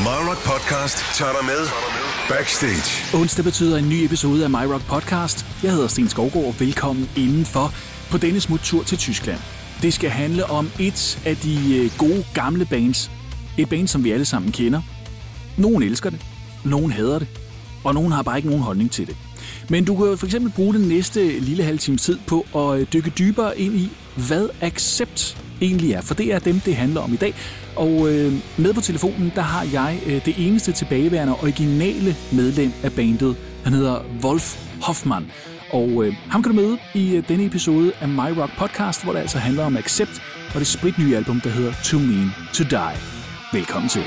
My Rock Podcast tager dig med backstage. Onsdag betyder en ny episode af My Rock Podcast. Jeg hedder Sten Skovgaard, og velkommen indenfor på denne smuttur til Tyskland. Det skal handle om et af de gode gamle bands. Et band, som vi alle sammen kender. Nogen elsker det, nogen hader det, og nogen har bare ikke nogen holdning til det. Men du kan for eksempel bruge den næste lille halve times tid på at dykke dybere ind i, hvad Accept egentlig er. For det er dem, det handler om i dag. Og med på telefonen, der har jeg det eneste tilbageværende originale medlem af bandet. Han hedder Wolf Hoffmann. Og ham kan du møde i denne episode af My Rock Podcast, hvor det altså handler om Accept og det spritnye album, der hedder Too Mean to Die. Velkommen til.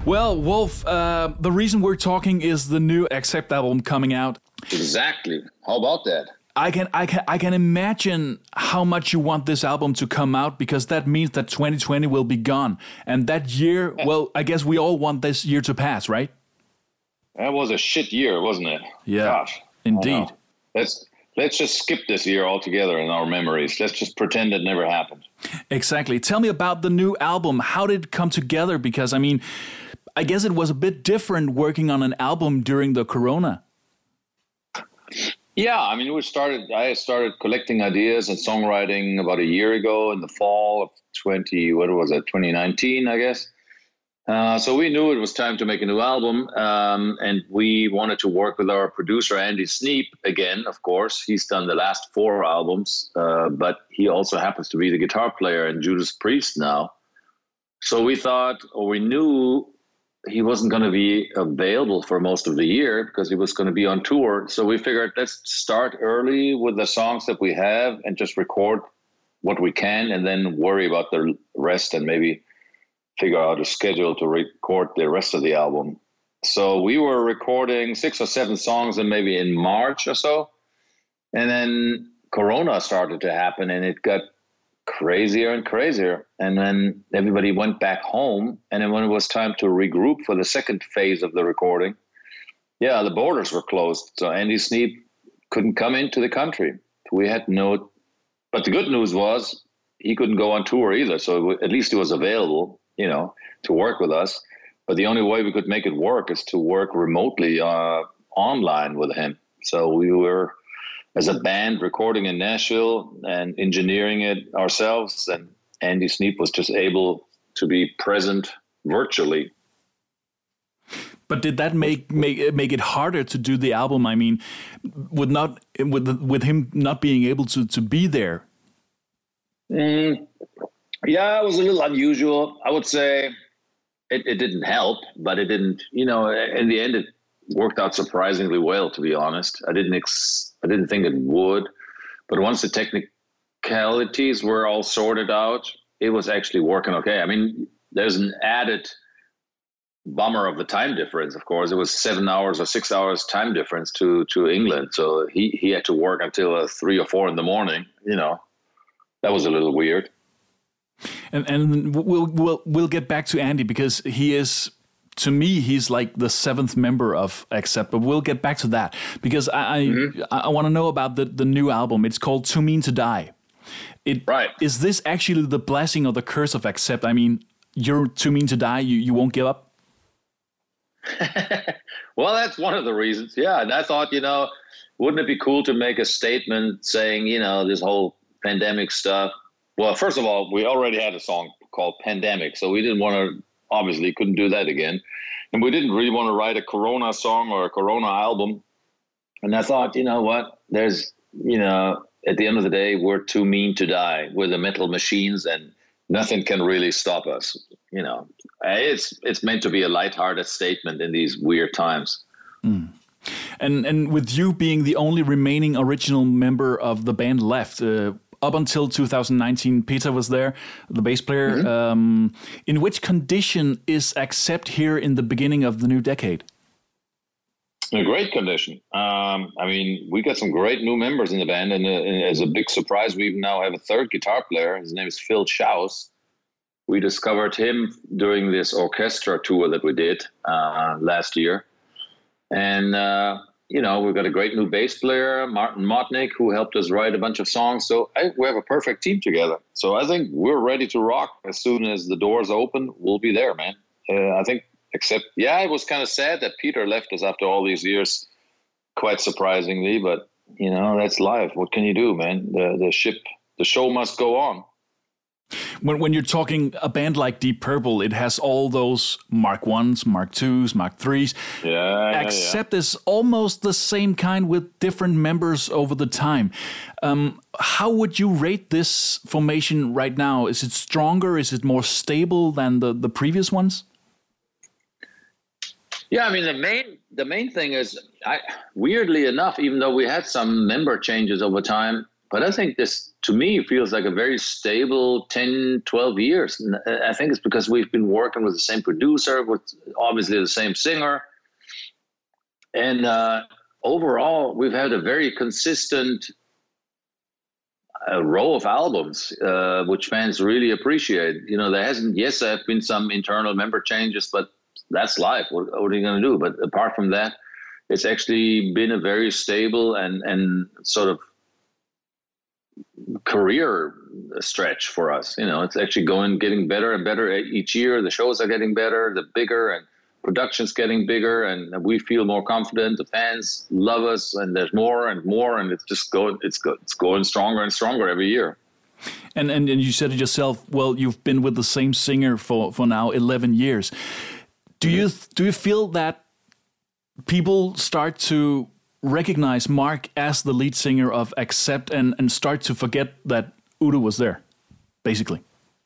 Well, Wolf, the reason we're talking is the new Accept album coming out. Exactly. How about that? I can imagine how much you want this album to come out, because that means that 2020 will be gone. And that year, well, I guess we all want this year to pass, right? That was a shit year, wasn't it? Yeah, gosh, indeed. Let's just skip this year altogether in our memories. Let's just pretend it never happened. Exactly. Tell me about the new album. How did it come together? Because, I mean, I guess it was a bit different working on an album during the Corona. Yeah, I mean, I started collecting ideas and songwriting about a year ago in the fall of 2019, I guess. So we knew it was time to make a new album, and we wanted to work with our producer, Andy Sneap, again, of course. He's done the last 4 albums, but he also happens to be the guitar player in Judas Priest now. So we knew he wasn't going to be available for most of the year because he was going to be on tour. So we figured, let's start early with the songs that we have and just record what we can, and then worry about the rest and maybe figure out a schedule to record the rest of the album. So we were recording 6 or 7 songs and maybe in March or so. And then Corona started to happen, and it got crazier and crazier. And then everybody went back home. And then when it was time to regroup for the second phase of the recording, the borders were closed. So Andy Sneap couldn't come into the country. But the good news was he couldn't go on tour either. So at least he was available, to work with us. But the only way we could make it work is to work remotely online with him. So we were, as a band, recording in Nashville and engineering it ourselves. And Andy Sneap was just able to be present virtually. But did that make it harder to do the album? I mean, with him not being able to be there? Yeah, it was a little unusual. I would say it didn't help, but it didn't. In the end, it worked out surprisingly well. To be honest, I didn't think it would, but once the technicalities were all sorted out, it was actually working okay. I mean, there's an added bummer of the time difference. Of course, it was 7 hours or 6 hours time difference to England, so he had to work until 3 or 4 in the morning. That was a little weird. And we'll get back to Andy, because he is, to me, he's like the 7th member of Accept. But we'll get back to that, because I want to know about the new album. It's called Too Mean to Die. Right. Is this actually the blessing or the curse of Accept? I mean, you're too mean to die. You won't give up. Well, that's one of the reasons. Yeah, and I thought, wouldn't it be cool to make a statement saying, this whole pandemic stuff. Well, first of all, we already had a song called Pandemic, so we didn't want to, obviously couldn't do that again. And we didn't really want to write a Corona song or a Corona album. And I thought, you know what, there's, at the end of the day, we're too mean to die. We're the metal machines, and nothing can really stop us. It's meant to be a lighthearted statement in these weird times. Mm. And with you being the only remaining original member of the band left, up until 2019, Peter was there, the bass player. Mm-hmm. In which condition is Accept here in the beginning of the new decade? In a great condition. We got some great new members in the band, and as a big surprise, we now have a 3rd guitar player. His name is Phil Schaus. We discovered him during this orchestra tour that we did last year. And, we've got a great new bass player, Martin Motnick, who helped us write a bunch of songs. So we have a perfect team together. So I think we're ready to rock. As soon as the doors open, we'll be there, man. I think, except, it was kind of sad that Peter left us after all these years, quite surprisingly. But, that's life. What can you do, man? The show must go on. When you're talking a band like Deep Purple, it has all those Mark 1s, Mark 2s, Mark 3s. Accept is almost the same kind with different members over the time. How would you rate this formation right now? Is it stronger? Is it more stable than the previous ones? Yeah, I mean, the main thing is, weirdly enough, even though we had some member changes over time, But I think this, to me, feels like a very stable 10, 12 years. And I think it's because we've been working with the same producer, with obviously the same singer. And overall, we've had a very consistent row of albums, which fans really appreciate. You know, there have been some internal member changes, but that's life. What are you going to do? But apart from that, it's actually been a very stable and sort of career stretch for us. You know, it's actually getting better and better each year. The shows are getting better, the bigger, and production's getting bigger, and we feel more confident. The fans love us, and there's more and more, and it's going stronger and stronger every year. And you said it yourself. Well, you've been with the same singer for now 11 years. Do you feel that people start to recognize Mark as the lead singer of Accept and start to forget that Udo was there, basically?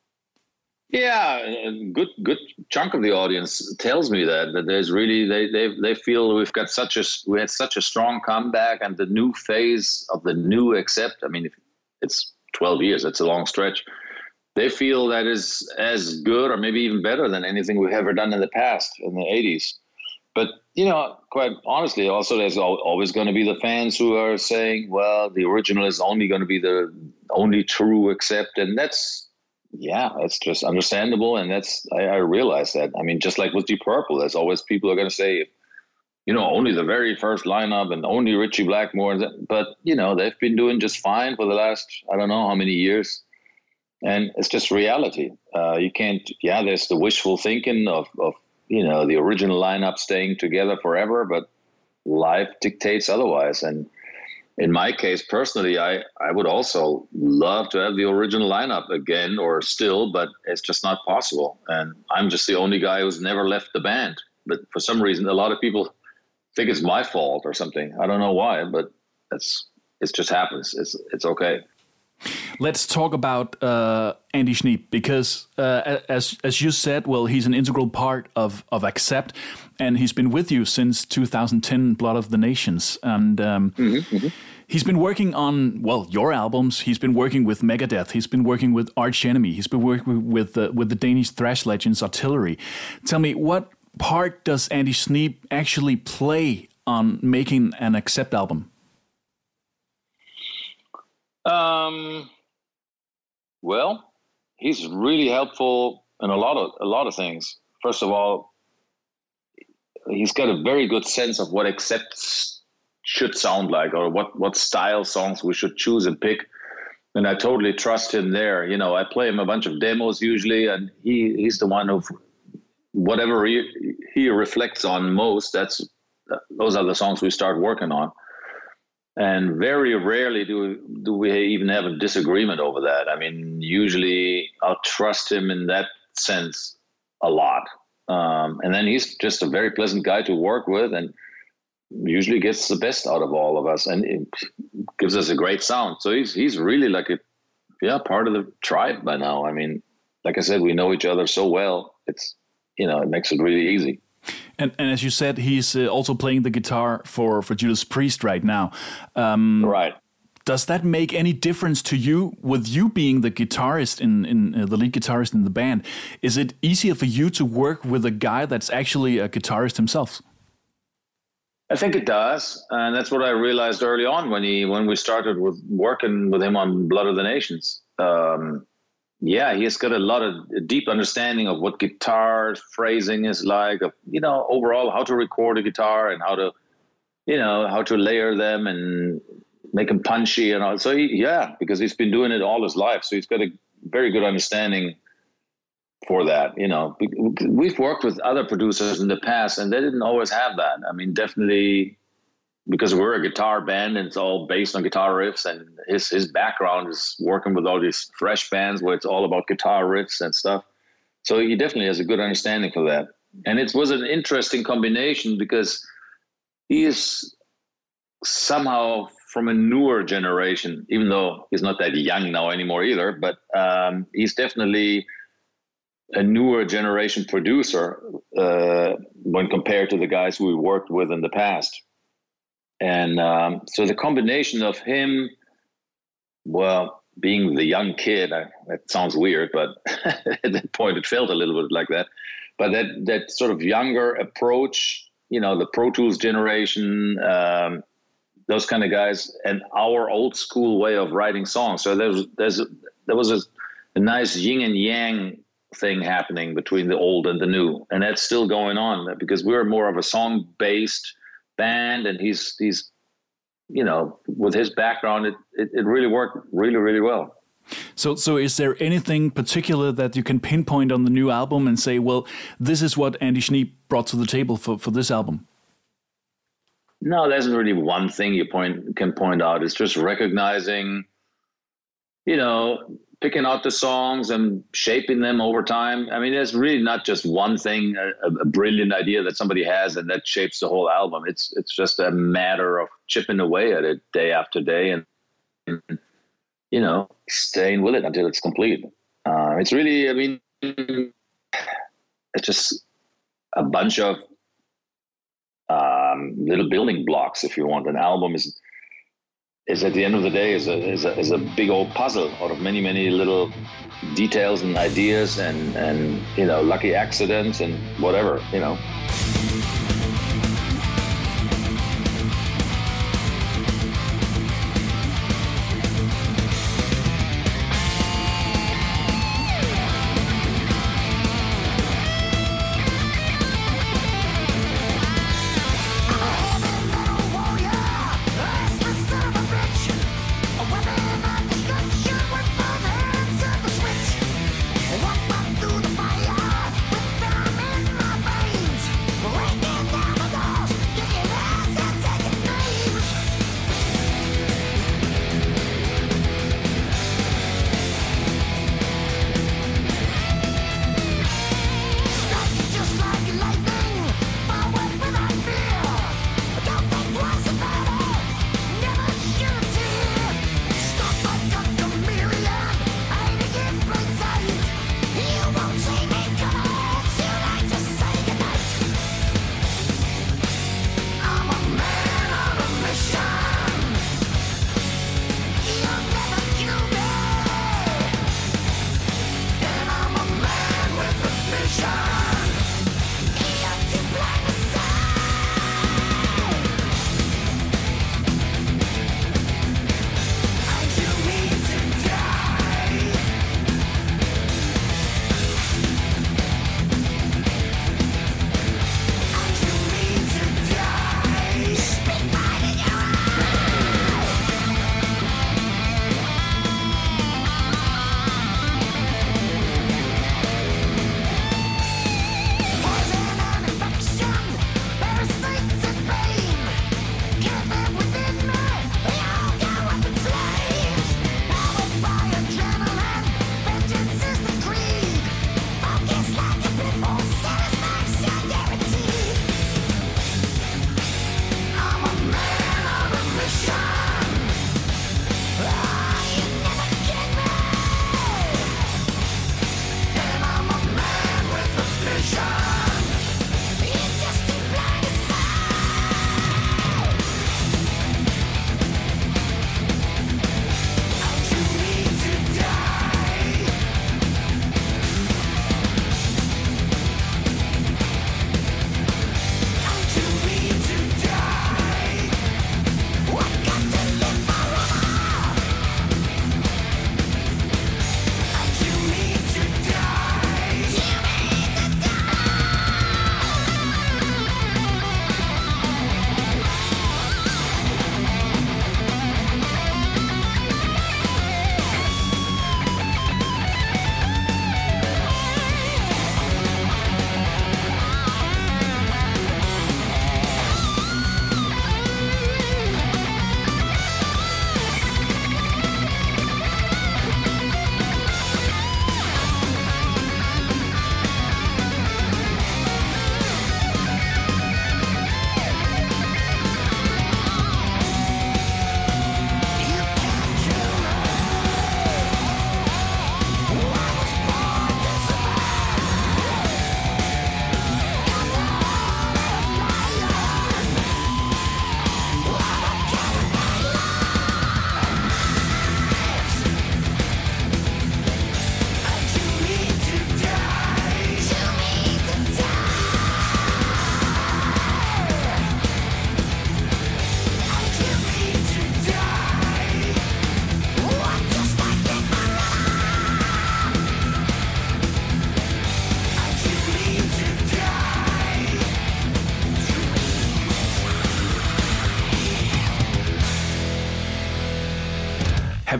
Yeah, a good chunk of the audience tells me that there's really they feel we had such a strong comeback, and the new phase of the new Accept. I mean, it's 12 years. It's a long stretch. They feel that is as good or maybe even better than anything we've ever done in the past, in the 80s. But, you know, quite honestly, also there's always going to be the fans who are saying, well, the original is only going to be the only true Accept. And that's just understandable. And I realize that. I mean, just like with Deep Purple, there's always people who are going to say, you know, only the very first lineup and only Ritchie Blackmore. But, you know, they've been doing just fine for the last, I don't know how many years. And it's just reality. You can't, there's the wishful thinking of, you know, the original lineup staying together forever, but life dictates otherwise. And in my case, personally, I would also love to have the original lineup again or still, but it's just not possible. And I'm just the only guy who's never left the band. But for some reason, a lot of people think it's my fault or something. I don't know why, but it just happens. It's okay. Let's talk about Andy Sneap, because as you said, well, he's an integral part of Accept, and he's been with you since 2010, Blood of the Nations, and he's been working on, well, your albums. He's been working with Megadeth. He's been working with Arch Enemy. He's been working with the Danish thrash legends Artillery. Tell me, what part does Andy Sneap actually play on making an Accept album? Well, he's really helpful in a lot of things. First of all, he's got a very good sense of what Accept should sound like, or what style songs we should choose and pick. And I totally trust him there. You know, I play him a bunch of demos usually, and he's the one who, whatever he reflects on most, those are the songs we start working on. And very rarely do we even have a disagreement over that. I mean, usually I'll trust him in that sense a lot. And then he's just a very pleasant guy to work with, and usually gets the best out of all of us, and it gives us a great sound. So he's really like part of the tribe by now. I mean, like I said, we know each other so well. It's, you know, it makes it really easy. And as you said, he's also playing the guitar for Judas Priest right now. Right. Does that make any difference to you, with you being the guitarist in the lead guitarist in the band? Is it easier for you to work with a guy that's actually a guitarist himself? I think it does, and that's what I realized early on when we started with working with him on Blood of the Nations. He's got a deep understanding of what guitar phrasing is like, of, you know, overall how to record a guitar and how to layer them and make them punchy and all. So because he's been doing it all his life, so he's got a very good understanding for that. You know, we've worked with other producers in the past, and they didn't always have that. I mean, definitely, because we're a guitar band and it's all based on guitar riffs, and his background is working with all these thrash bands where it's all about guitar riffs and stuff. So he definitely has a good understanding for that. And it was an interesting combination because he is somehow from a newer generation, even though he's not that young now anymore either, but he's definitely a newer generation producer when compared to the guys we worked with in the past. And so the combination of him Well, being the young kid, that sounds weird, but at that point it felt a little bit like that. But that sort of younger approach, the Pro Tools generation, those kind of guys, and our old school way of writing songs. So there was a nice yin and yang thing happening between the old and the new, and that's still going on because we're more of a song-based band, and he's with his background, it really worked really, really well. So is there anything particular that you can pinpoint on the new album and say, well, this is what Andy Sneap brought to the table for this album? No, there isn't really one thing you can point out. It's just recognizing, picking out the songs and shaping them over time. I mean, there's really not just one thing, a brilliant idea that somebody has and that shapes the whole album. It's just a matter of chipping away at it day after day and staying with it until it's complete. It's really, it's just a bunch of little building blocks, if you want. An album is at the end of the day is a big old puzzle out of many, many little details and ideas and lucky accidents and whatever. Walk through the fire with them in my veins.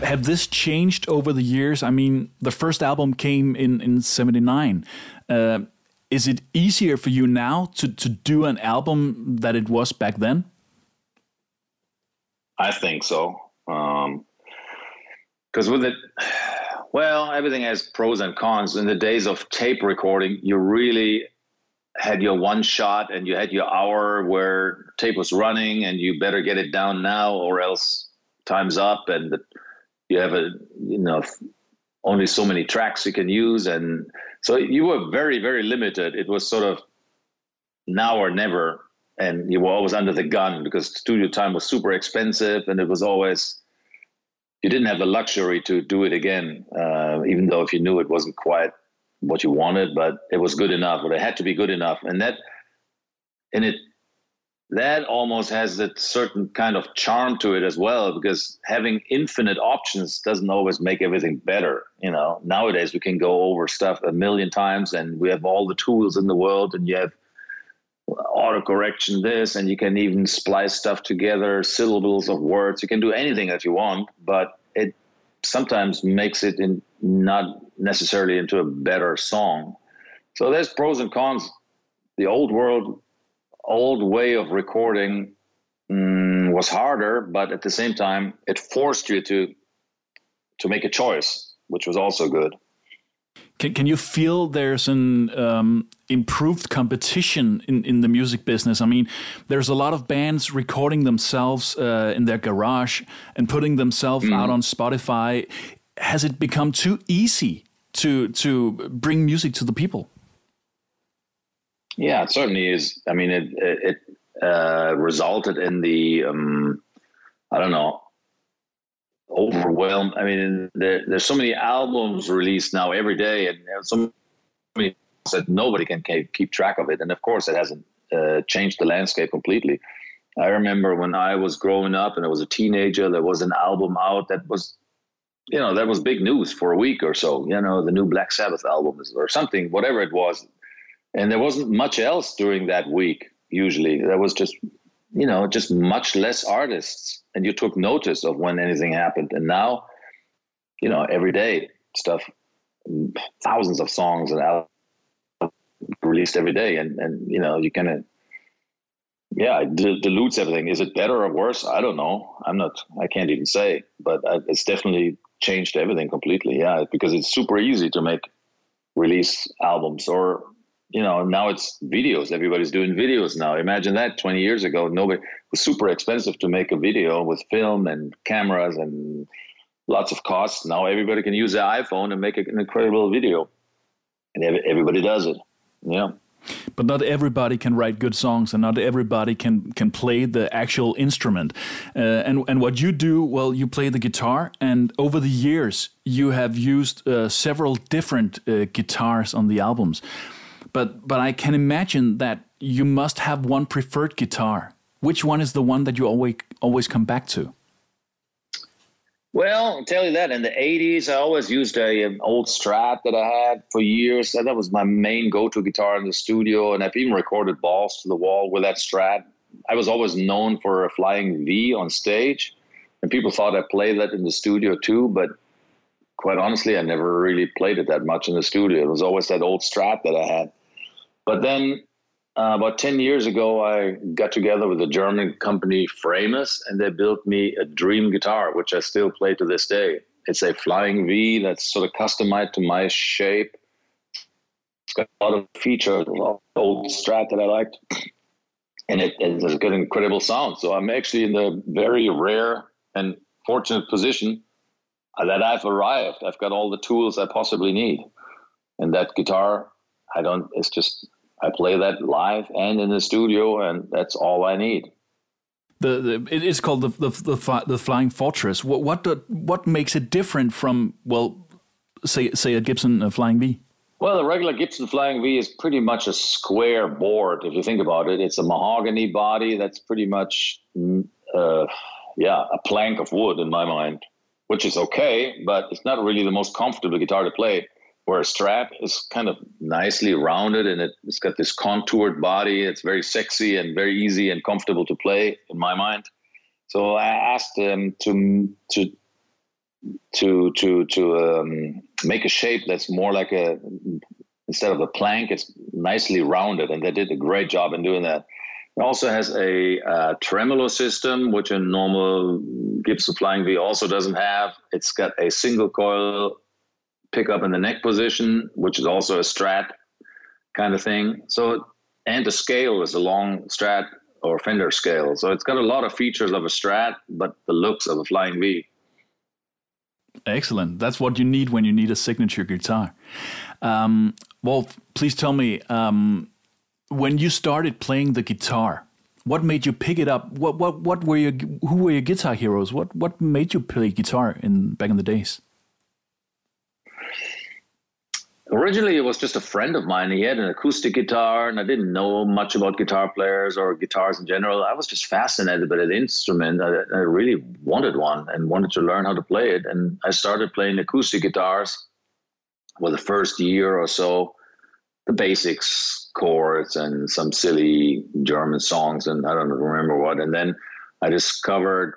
Have this changed over the years? I mean, the first album came in 79. Is it easier for you now to do an album that it was back then? I think so. Because with it, well, everything has pros and cons. In the days of tape recording, you really had your one shot and you had your hour where tape was running and you better get it down now or else time's up and you have only so many tracks you can use. And so you were very, very limited. It was sort of now or never. And you were always under the gun because studio time was super expensive and it was always, you didn't have the luxury to do it again, even though if you knew it wasn't quite what you wanted, but it was good enough, or it had to be good enough. And that almost has that certain kind of charm to it as well, because having infinite options doesn't always make everything better. Nowadays we can go over stuff a million times and we have all the tools in the world and you have autocorrection this, and you can even splice stuff together, syllables of words. You can do anything that you want, but it sometimes makes it not necessarily into a better song. So there's pros and cons. The old way of recording was harder, but at the same time, it forced you to make a choice, which was also good. Can you feel there's an improved competition in the music business? I mean, there's a lot of bands recording themselves in their garage and putting themselves out on Spotify. Has it become too easy to bring music to the people? Yeah, it certainly is. I mean, it resulted in the, overwhelmed. I mean, there's so many albums released now every day, and so many that nobody can keep track of it. And of course, it hasn't changed the landscape completely. I remember when I was growing up and I was a teenager, there was an album out that was, that was big news for a week or so. The new Black Sabbath album or something, whatever it was, and there wasn't much else during that week. Usually, there was just much less artists. And you took notice of when anything happened. And now, every day stuff, thousands of songs and albums released every day. And you kind of, it dilutes everything. Is it better or worse? I don't know. I can't even say, but it's definitely changed everything completely. Yeah. Because it's super easy to release albums or, now it's videos. Everybody's doing videos now. Imagine that 20 years ago, it was super expensive to make a video with film and cameras and lots of costs. Now everybody can use their iPhone and make an incredible video. And everybody does it. Yeah. But not everybody can write good songs and not everybody can play the actual instrument. And what you do, well, you play the guitar. And over the years, you have used several different guitars on the albums. But I can imagine that you must have one preferred guitar. Which one is the one that you always come back to? Well, I'll tell you that. In the 80s, I always used an old Strat that I had for years. That was my main go-to guitar in the studio, and I've even recorded Balls to the Wall with that Strat. I was always known for a Flying V on stage, and people thought I played that in the studio too, but quite honestly, I never really played it that much in the studio. It was always that old Strat that I had. But then about 10 years ago, I got together with a German company, Framus, and they built me a dream guitar, which I still play to this day. It's a Flying V that's sort of customized to my shape. It's got a lot of features, old Strat that I liked, and it has got an incredible sound. So I'm actually in the very rare and fortunate position that I've arrived. I've got all the tools I possibly need. And that guitar, I play that live and in the studio, and that's all I need. It is called the Flying Fortress. What makes it different from, well, say a Gibson Flying V? Well, the regular Gibson Flying V is pretty much a square board. If you think about it, it's a mahogany body that's pretty much a plank of wood in my mind, which is okay, but it's not really the most comfortable guitar to play. Where a Strat is kind of nicely rounded and it's got this contoured body. It's very sexy and very easy and comfortable to play in my mind. So I asked them to make a shape that's more like instead of a plank, it's nicely rounded, and they did a great job in doing that. It also has a tremolo system, which a normal Gibson Flying V also doesn't have. It's got a single coil pickup in the neck position, which is also a Strat kind of thing. So, and the scale is a long Strat or Fender scale. So it's got a lot of features of a Strat, but the looks of a Flying V. Excellent. That's what you need when you need a signature guitar. Well, please tell me, when you started playing the guitar, what made you pick it up? What were who were your guitar heroes? What made you play guitar back in the days? Originally, it was just a friend of mine. He had an acoustic guitar, and I didn't know much about guitar players or guitars in general. I was just fascinated by the instrument. I really wanted one and wanted to learn how to play it. And I started playing acoustic guitars for the first year or so, the basics, chords, and some silly German songs, and I don't remember what. And then I discovered...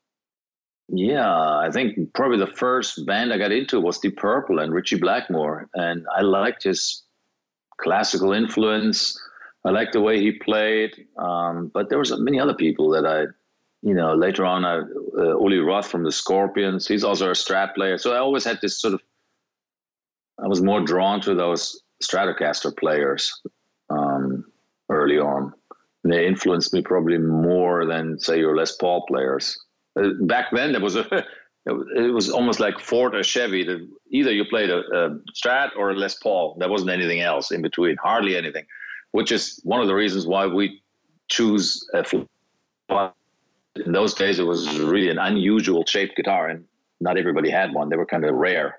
I think probably the first band I got into was Deep Purple and Ritchie Blackmore. And I liked his classical influence. I liked the way he played. But there was many other people that later on, Uli Roth from the Scorpions, he's also a Strat player. So I always had this I was more drawn to those Stratocaster players early on. And they influenced me probably more than, say, your Les Paul players. Back then, it was almost like Ford or Chevy. Either you played a Strat or a Les Paul. There wasn't anything else in between, hardly anything, which is one of the reasons why we choose a Flying. In those days, it was really an unusual shaped guitar, and not everybody had one. They were kind of rare.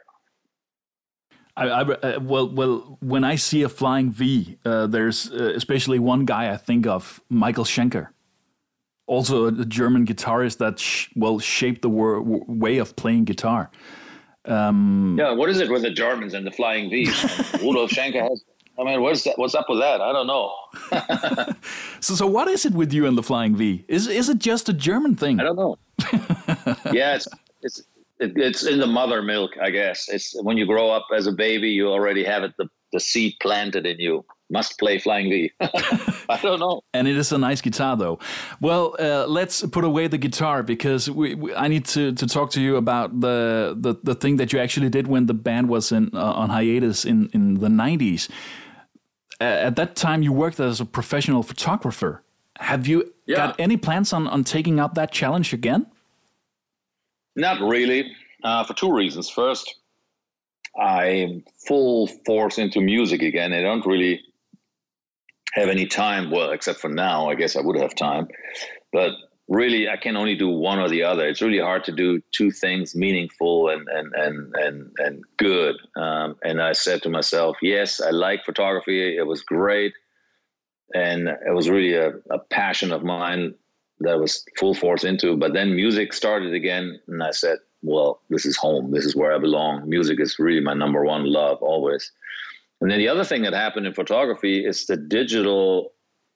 Well, when I see a Flying V, there's especially one guy I think of, Michael Schenker. Also a German guitarist that shaped the way of playing guitar. What is it with the Germans and the Flying V? Rudolf Schenker has... I mean, what's up with that? I don't know. So what is it with you and the Flying V? Is it just a German thing? I don't know. Yeah, it's in the mother milk, I guess. It's when you grow up as a baby, you already have the seed planted in you. Must play Flying V. I don't know. And it is a nice guitar, though. Well, let's put away the guitar, because I need to talk to you about the thing that you actually did when the band was on hiatus in the 90s. At that time, you worked as a professional photographer. Have you got any plans on taking up that challenge again? Not really, for two reasons. First, I'm full force into music again. I don't really have any time, well, except for now. I guess I would have time, but really I can only do one or the other. It's really hard to do two things meaningful and good. And I said to myself, yes, I like photography. It was great. And it was really a passion of mine that I was full force into. But then music started again, and I said, well, this is home. This is where I belong. Music is really my number one love, always. And then the other thing that happened in photography is the digital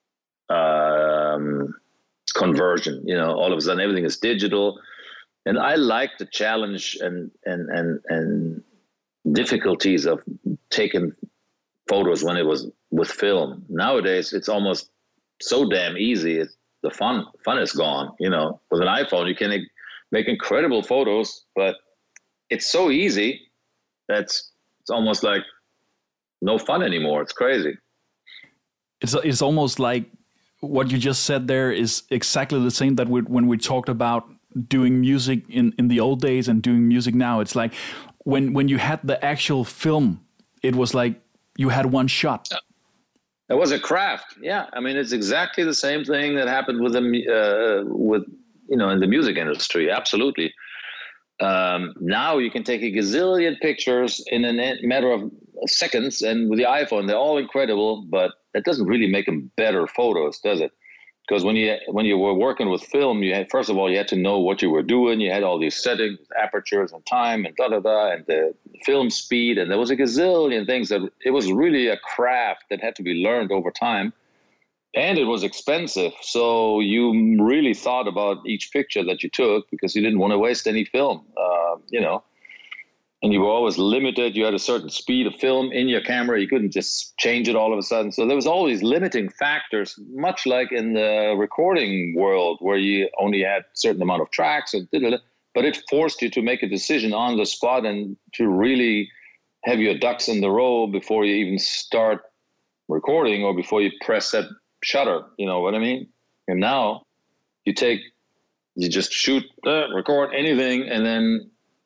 conversion. All of a sudden everything is digital, and I like the challenge and difficulties of taking photos when it was with film. Nowadays, it's almost so damn easy. The fun is gone. With an iPhone, you can make incredible photos, but it's so easy that it's almost like no fun anymore. It's crazy. It's almost like what you just said there is exactly the same that when we talked about doing music in the old days and doing music now. It's like when you had the actual film, it was like you had one shot. It was a craft. Yeah. I mean, it's exactly the same thing that happened with in the music industry. Absolutely. Now you can take a gazillion pictures in a matter of seconds, and with the iPhone, they're all incredible, but that doesn't really make them better photos, does it? Because when you were working with film, first of all, you had to know what you were doing. You had all these settings, apertures and time and and the film speed, and there was a gazillion things that it was really a craft that had to be learned over time. And it was expensive. So you really thought about each picture that you took because you didn't want to waste any film, and you were always limited. You had a certain speed of film in your camera. You couldn't just change it all of a sudden. So there was always limiting factors, much like in the recording world where you only had a certain amount of tracks, but it forced you to make a decision on the spot and to really have your ducks in the row before you even start recording or before you press that shutter. You know what I mean? And now you just shoot, record anything, and then,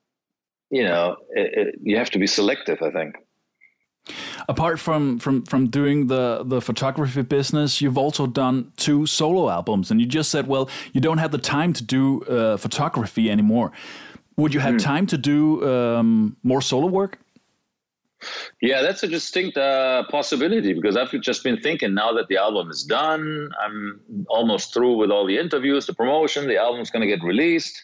you have to be selective, I think. Apart from doing the photography business, you've also done 2 solo albums, and you just said, well, you don't have the time to do photography anymore. Would you have time to do more solo work? Yeah, that's a distinct possibility, because I've just been thinking, now that the album is done, I'm almost through with all the interviews, the promotion, the album's going to get released.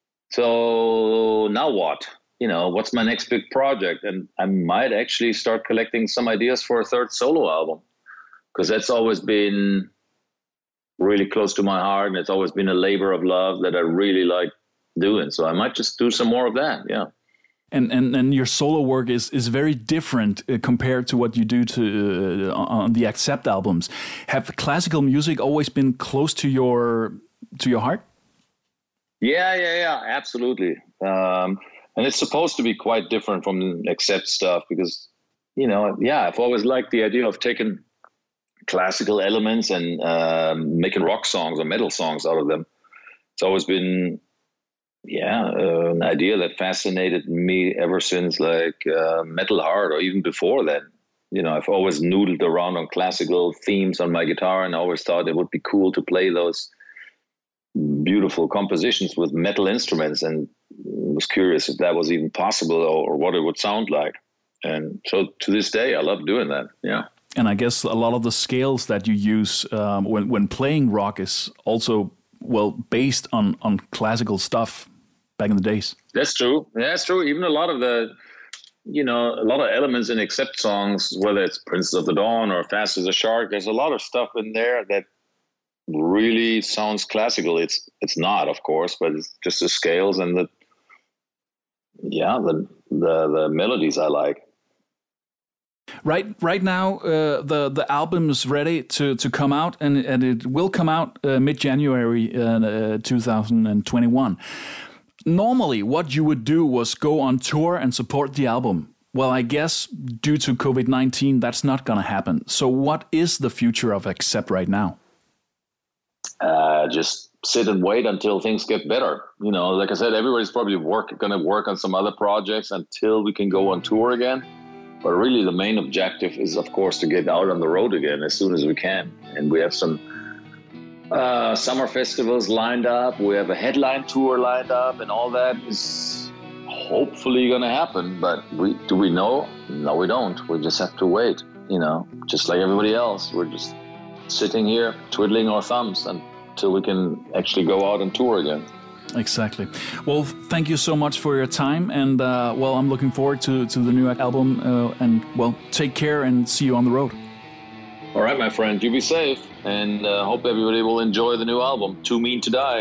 So now what? What's my next big project? And I might actually start collecting some ideas for a 3rd solo album, because that's always been really close to my heart, and it's always been a labor of love that I really like doing. So I might just do some more of that, yeah. And your solo work is very different compared to what you do on the Accept albums. Have classical music always been close to your heart? Yeah, absolutely. And it's supposed to be quite different from Accept stuff because, I've always liked the idea of taking classical elements and making rock songs or metal songs out of them. It's always been, an idea that fascinated me ever since Metal Heart, or even before then. I've always noodled around on classical themes on my guitar, and I always thought it would be cool to play those beautiful compositions with metal instruments, and was curious if that was even possible or what it would sound like. And so to this day, I love doing that. Yeah. And I guess a lot of the scales that you use when playing rock is also, based on classical stuff back in the days. That's true. Yeah, that's true. Even a lot of a lot of elements in Accept songs, whether it's Princess of the Dawn or Fast as a Shark, there's a lot of stuff in there that really sounds classical. It's not, of course, but it's just the scales and the melodies I like. Right now, the album is ready to come out, and it will come out mid-January 2021. Normally, what you would do was go on tour and support the album. Well, I guess due to COVID-19, that's not going to happen. So what is the future of Accept right now? Just sit and wait until things get better. Like I said, everybody's probably going to work on some other projects until we can go on tour again. But really the main objective is, of course, to get out on the road again as soon as we can. And we have some summer festivals lined up. We have a headline tour lined up, and all that is hopefully going to happen. But do we know? No, we don't. We just have to wait, just like everybody else. We're just sitting here twiddling our thumbs until we can actually go out and tour again. Exactly. Well, thank you so much for your time, and I'm looking forward to the new album, and take care and see you on the road. All right, my friend, you be safe, and hope everybody will enjoy the new album, Too Mean to Die.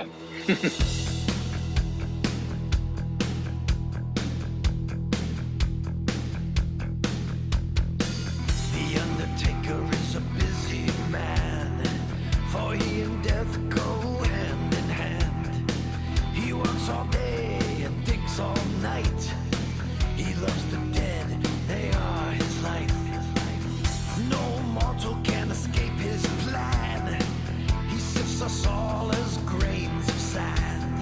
Us all as grains of sand.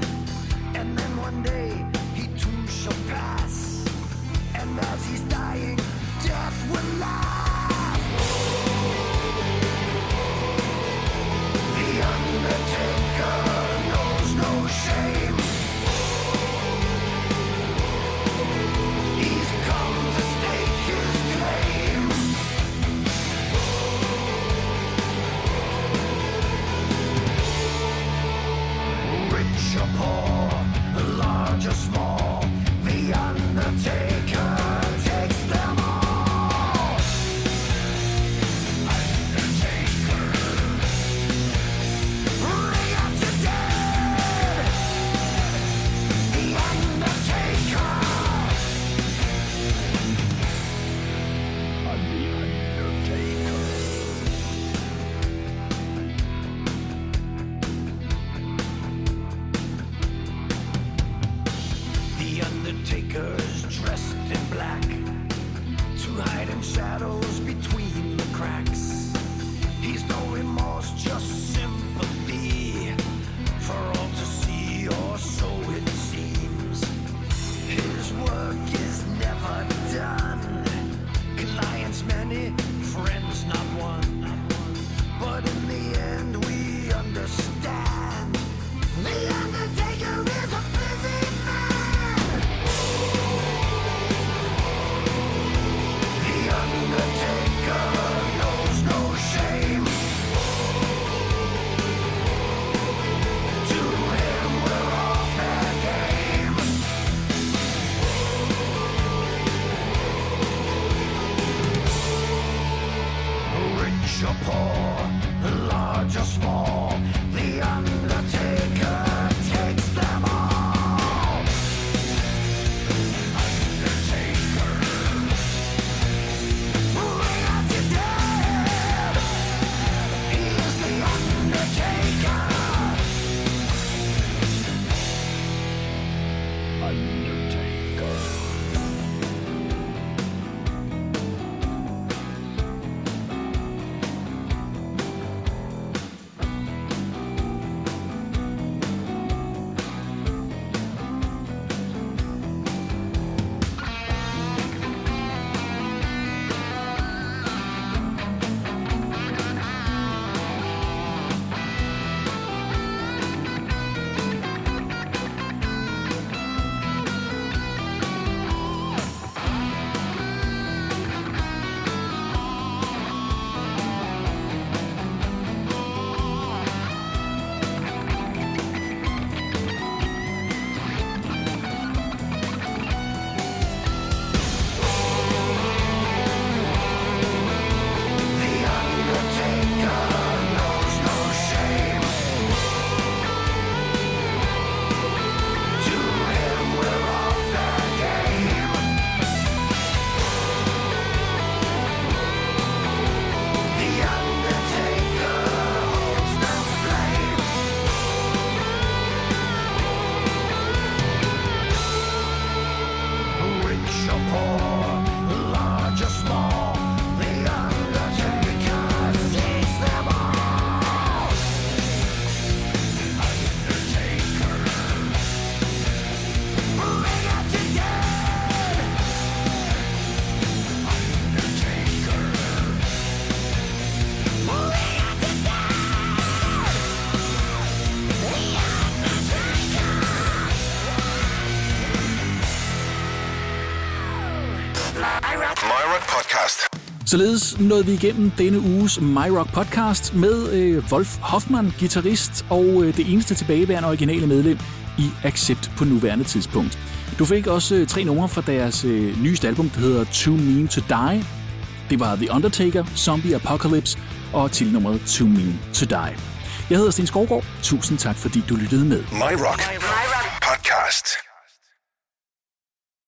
My Rock Podcast. Således nåede vi igennem denne uges My Rock Podcast med Wolf Hoffmann, guitarist og det eneste tilbageværende originale medlem i Accept på nuværende tidspunkt. Du fik også 3 numre fra deres nyeste album, der hedder Too Mean to Die. Det var The Undertaker, Zombie Apocalypse og titelnummeret Too Mean to Die. Jeg hedder Sten Skovgaard. Tusind tak, fordi du lyttede med. My Rock.